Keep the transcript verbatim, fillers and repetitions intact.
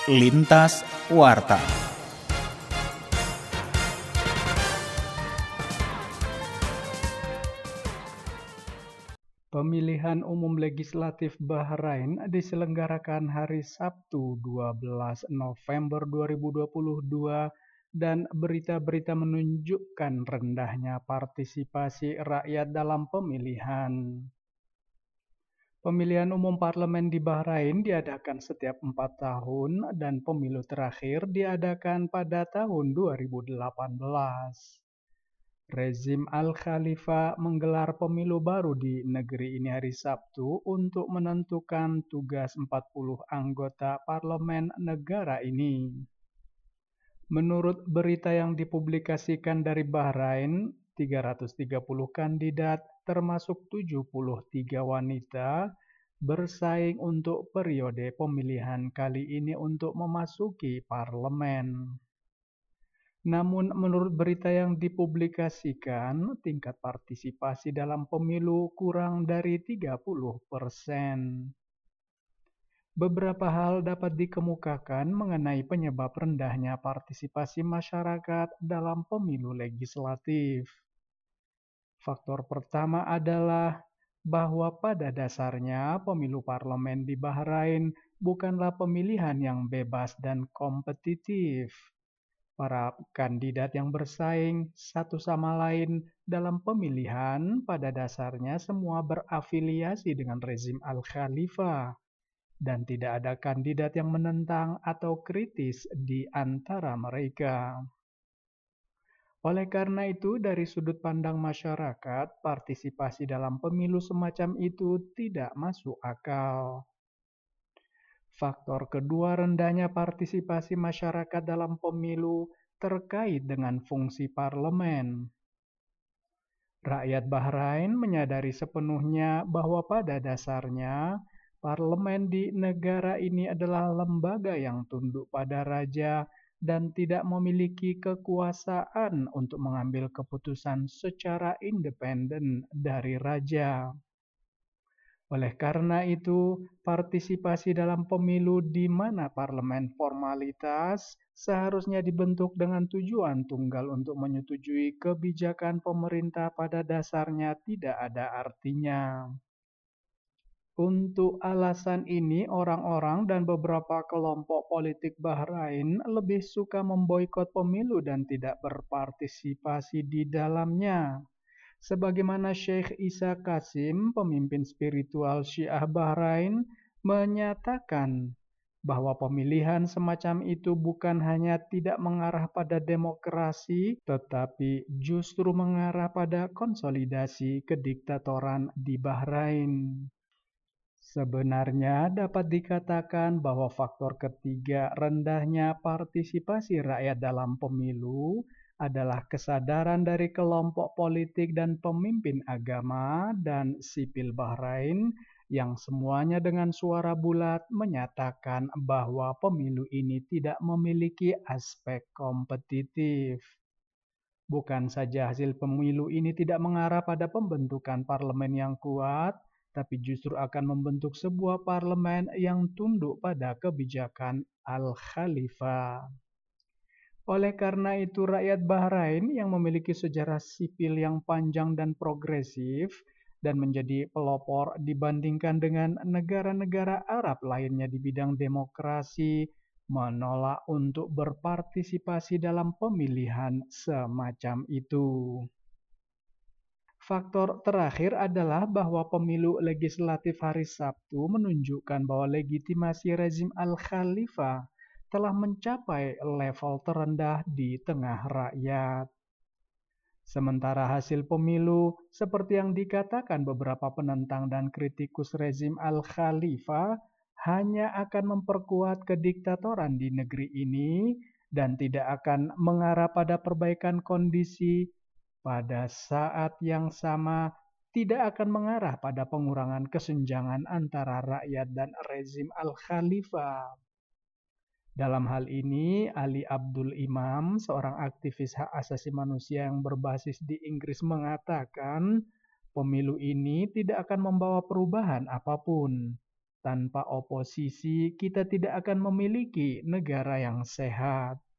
Lintas Warta. Pemilihan umum legislatif Bahrain diselenggarakan hari Sabtu dua belas November dua ribu dua puluh dua dan berita-berita menunjukkan rendahnya partisipasi rakyat dalam pemilihan. Pemilihan umum parlemen di Bahrain diadakan setiap empat tahun dan pemilu terakhir diadakan pada tahun dua ribu delapan belas. Rezim Al-Khalifa menggelar pemilu baru di negeri ini hari Sabtu untuk menentukan tugas empat puluh anggota parlemen negara ini. Menurut berita yang dipublikasikan dari Bahrain, tiga ratus tiga puluh kandidat termasuk tujuh puluh tiga wanita bersaing untuk periode pemilihan kali ini untuk memasuki parlemen. Namun menurut berita yang dipublikasikan, tingkat partisipasi dalam pemilu kurang dari tiga puluh persen. Beberapa hal dapat dikemukakan mengenai penyebab rendahnya partisipasi masyarakat dalam pemilu legislatif. Faktor pertama adalah bahwa pada dasarnya pemilu parlemen di Bahrain bukanlah pemilihan yang bebas dan kompetitif. Para kandidat yang bersaing satu sama lain dalam pemilihan pada dasarnya semua berafiliasi dengan rezim Al-Khalifa dan tidak ada kandidat yang menentang atau kritis di antara mereka. Oleh karena itu, dari sudut pandang masyarakat, partisipasi dalam pemilu semacam itu tidak masuk akal. Faktor kedua, rendahnya partisipasi masyarakat dalam pemilu terkait dengan fungsi parlemen. Rakyat Bahrain menyadari sepenuhnya bahwa pada dasarnya parlemen di negara ini adalah lembaga yang tunduk pada raja dan tidak memiliki kekuasaan untuk mengambil keputusan secara independen dari raja. Oleh karena itu, partisipasi dalam pemilu di mana parlemen formalitas seharusnya dibentuk dengan tujuan tunggal untuk menyetujui kebijakan pemerintah pada dasarnya tidak ada artinya. Untuk alasan ini, orang-orang dan beberapa kelompok politik Bahrain lebih suka memboikot pemilu dan tidak berpartisipasi di dalamnya. Sebagaimana Syekh Isa Qasim, pemimpin spiritual Syiah Bahrain, menyatakan bahwa pemilihan semacam itu bukan hanya tidak mengarah pada demokrasi, tetapi justru mengarah pada konsolidasi kediktatoran di Bahrain. Sebenarnya dapat dikatakan bahwa faktor ketiga rendahnya partisipasi rakyat dalam pemilu adalah kesadaran dari kelompok politik dan pemimpin agama dan sipil Bahrain yang semuanya dengan suara bulat menyatakan bahwa pemilu ini tidak memiliki aspek kompetitif. Bukan saja hasil pemilu ini tidak mengarah pada pembentukan parlemen yang kuat, tapi justru akan membentuk sebuah parlemen yang tunduk pada kebijakan Al-Khalifa. Oleh karena itu, rakyat Bahrain yang memiliki sejarah sipil yang panjang dan progresif dan menjadi pelopor dibandingkan dengan negara-negara Arab lainnya di bidang demokrasi, menolak untuk berpartisipasi dalam pemilihan semacam itu. Faktor terakhir adalah bahwa pemilu legislatif hari Sabtu menunjukkan bahwa legitimasi rezim Al-Khalifa telah mencapai level terendah di tengah rakyat. Sementara hasil pemilu, seperti yang dikatakan beberapa penentang dan kritikus rezim Al-Khalifa, hanya akan memperkuat kediktatoran di negeri ini dan tidak akan mengarah pada perbaikan kondisi. Pada saat yang sama, tidak akan mengarah pada pengurangan kesenjangan antara rakyat dan rezim Al-Khalifa. Dalam hal ini, Ali Abdul Imam, seorang aktivis hak asasi manusia yang berbasis di Inggris mengatakan, pemilu ini tidak akan membawa perubahan apapun. Tanpa oposisi, kita tidak akan memiliki negara yang sehat.